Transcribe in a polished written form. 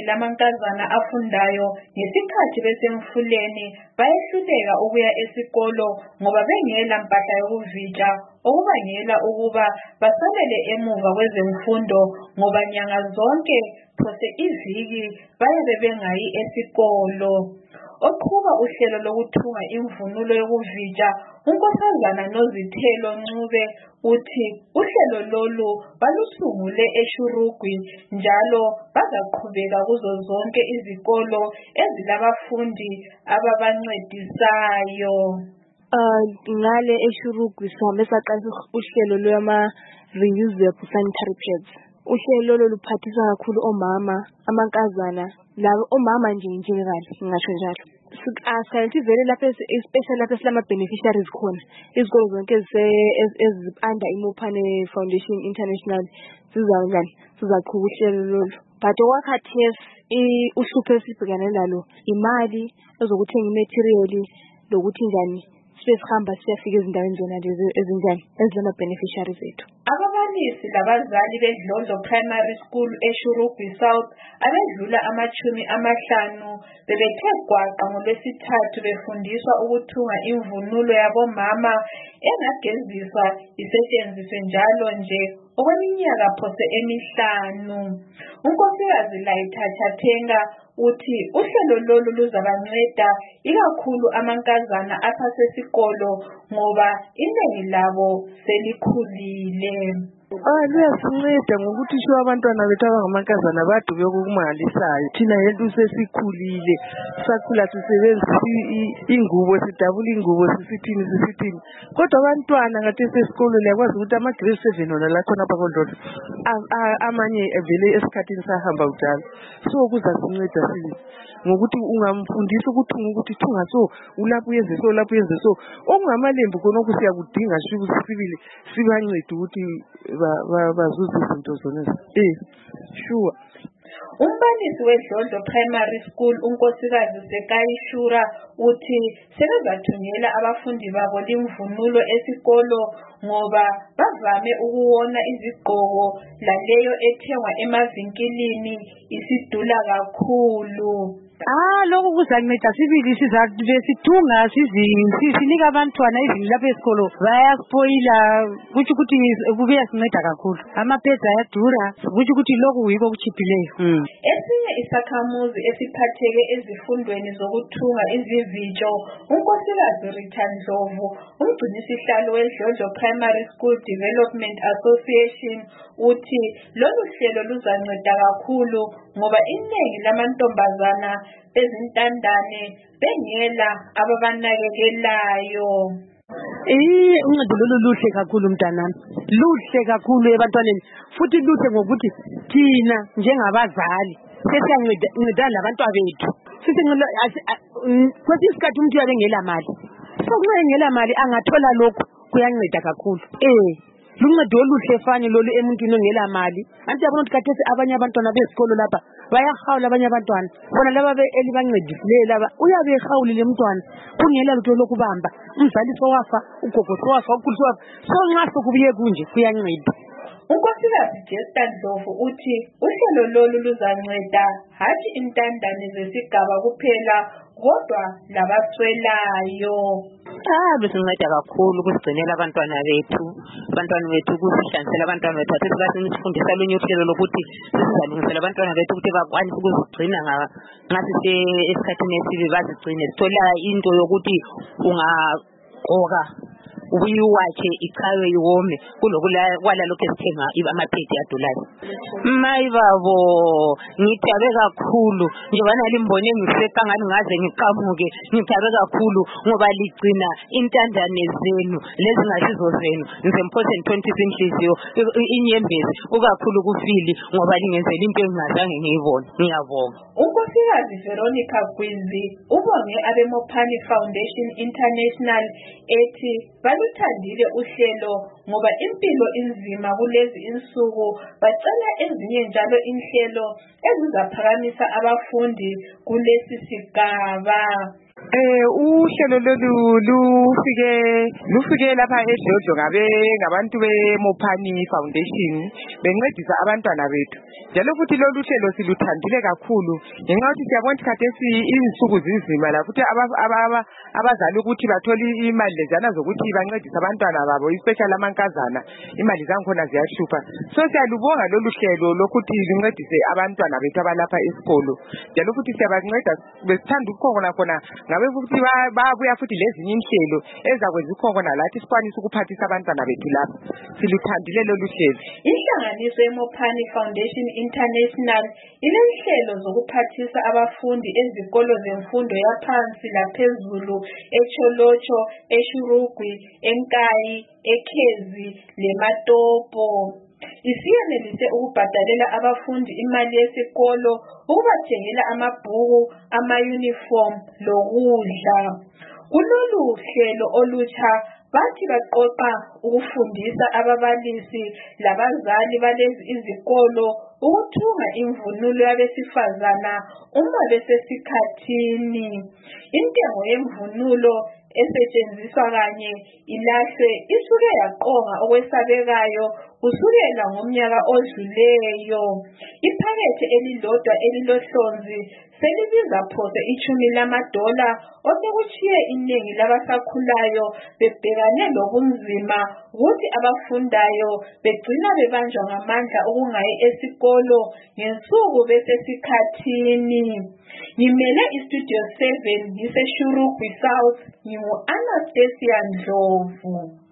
Iningi lamankazana afundayo ngesikhathi besemfuleni bayehluleka ukuya esikolo ngoba bengela mpahla yokuvitsha okubangela ukuba basalele emuva kwezemfundo ngoba nyanga zonke phose iviki bayabe bengayi esikolo. Oqhuba uhlelo lokuthunga imvunulo yokuvitsha unkosazana Nozithelo Ncube uthi uhlelo lolu balusungule eShurugwi njalo bazaqhubeka kuzo zonke izikolo ezilabafundi ababancedisayo. Ngale eShurugwi sihambe saqalisa uhlelo lwama-reusable sanitary pads. Uhlelo lolu luphathisa kakhulu omama, amankazana, labo omama nje general ngisho njalo. Asayithi vele lapha especially lapha silama beneficiaries khona. Izikolo zonke under iMopane Foundation International sizaqhuba uhlelo lolu. But okwakhathesi uhlupho esibhekane nalo imali ezokuthenga imaterial lokuthi njani sihamba siyafika ezindaweni zona lezi ezinjani ezilama beneficiaries ethu. Ababalisi labazali beDlondlo Primary School eShurugwi South abedlula 50 bebethe gwaqa ngoLwesithathu befundiswa ukuthunga imvunulo yabomama engageziswa isetshenziswe njalo nje okweminyaka phose 5. Unkosikazi Layitha Chathenga uthi uhlelo lolu luzabanceda ikakhulu amankazana asasesikolo ngoba iningi labo selikhulile. Luyasinceda ngokuthi sho abantwana bethu abangamankazana baduke okumangalisayo. Thina yethu sesikhulile sakhula sisebenzisa ingubo sidabula ingubo sisithini kodwa abantwana ngathi esesikolo liyakwazi ukuthi ama-grade 7 wona la khona apha koNdlondo amanye vele esikhathini sahamba kujalo. So kuzasinceda sisi ngokuthi ungamfundisa ukuthunga ukuthi thunga so ulapho uyenze so lapho uyenze so okungamalembu khona okusiyakudinga sibili sibancede ukuthi bazuze izinto zona. Sure. Umbalisi weDlondlo Primary School unkosikazi Sekayi Shura uthi sebezathungela abafundi babo limvunulo esikolo ngoba bavame ukuwona izigqoko laleyo ethengwa emavinkilini isidula kakhulu. Lokho kuzanceda sibili sizabesithunga sinika abantwana izini lapha esikolo bayaspoila kuthi ukuthi kubuya sinceda kakhulu. Amaphedza ayadura kuthi ukuthi lokhu yiko okuchiphileyo. Esinye isakhamuzi esiphatheke ezifundweni zokuthunga izivitsho unkosikazi Rita Ndlovu umgcinisihlalo weDlondlo Primary School Development Association uthi lolu hlelo luzanceda kakhulu ngoba iningi lamantombazana bezintandane bengela ababanakekelayo. Uncedo lolu luhle kakhulu mntanami. Luhle kakhulu ebantwaneni. Futhi luhle ngokuthi thina njengabazali sesiyanceda labantwana bethu. Kwesinye isikhathi umuntu uyabe engela mali. So nxa engela mali angathola lokhu kuyanceda kakhulu. Luncedo oluhle fani lolu emuntwini ongela mali. Anti yabona ukuthi kathesi abanye abantwana besikolo lapha bayahawula abanye abantwana. Bona laba elibancedisileyo laba uyabe ehawulile umntwana kungela lutho lokubamba. Umzali sowafa, ugogo sowafa, ukhulu sowafa. So nxa sokubuye kunje kuyanceda. Unkosikazi Jesta Ndlovu uthi uhlelo lolu luzanceda hathi intandane zesigaba kuphela kodwa labaswelayo. Besinceda kakhulu ukusigcinela abantwana bethu kusihlanzela abantwana bethu athi sifundisa olunye uhlelo lokuthi sizalungisela abantwana bethu ukuthi bakwanise ukuzigcina ngasise esikhathini esibi bazigcine. Sithola into yokuthi ungaqoka ubuyiwakhe ichawe iwome kulokwala lokho esithenga amaphedi adulayo. Mayibabo ngithabe kakhulu njengobana limbone ngisekangani ngaze ngiqamuke ngithabe kakhulu ngoba ligcina intandane zenu lezi ngasizo zenu ngizemphosa ngiphonisa inhliziyo inyembezi ukakhulu kufili ngoba lingenzela into engingazange ngiyibone. Ngiyabonga. Unkosikazi Veronica Gwizi ubonge abeMopane Foundation International ethi baluthandile uhlelo ngoba impilo inzima kulezi insuku bacela ezinye njalo inhlelo ezizaphakamisa abafundi kulesi sigaba. Uhlelo lolu lufike lapha eDlodlo ngabantu beMopani Foundation bencedisa abantwana bethu. Njalo futhi lolu hlelo siluthandile kakhulu ngenxa yokuthi siyabona ukuthi khathesi insuku zinzima la futhi abazali ukuthi bathole imali lezana zokuthi bancedise abantwana babo especially amankazana imali zankhona ziyahlupha. So siyalubonga lolu hlelo lokuthi luncedise abantwana bethu abalapha esikolo. Njalo futhi siyabanceda besithanda ukukhona ngabe futhi babuya futhi lezinye inhlelo ezakwenza khona lathi sikwanisa ukuphathisa abantwana bethu lapha. Siluthandile lolu hlelo. Inhlanganiso yeMopani Foundation International ilenhlelo zokuphathisa abafundi ezikolo zemfundo yaphansi laphezulu eCholocho, eShurugwi, eNkayi, eKhezi leMatopo. Isiyenelise ukubhadalela abafundi imali yesikolo, ukubathengela amabhuku, ama-uniform lokudla. Kulolu hlelo olutsha bathi baqoqa ukufundisa ababalisi labazali balezi izikolo ukuthunga imvunulo yabesifazana uma besesikhathini. Intengo yemvunulo esetshenziswa kanye ilahlwe isuke yaqonga okwesabekayo kusukela ngomnyaka odluleyo. Iphakethe elilodwa elilohlonzi selibiza phose $10 osekutshiye iningi labasakhulayo bebhekane lobunzima ukuthi abafundayo begcina bebanjwa ngamandla ukungayi esikolo ngensuku besesikhathini. Ngimele iStudio 7 ngiseShurugwi South, ngingu-Anastasia Ndlovu.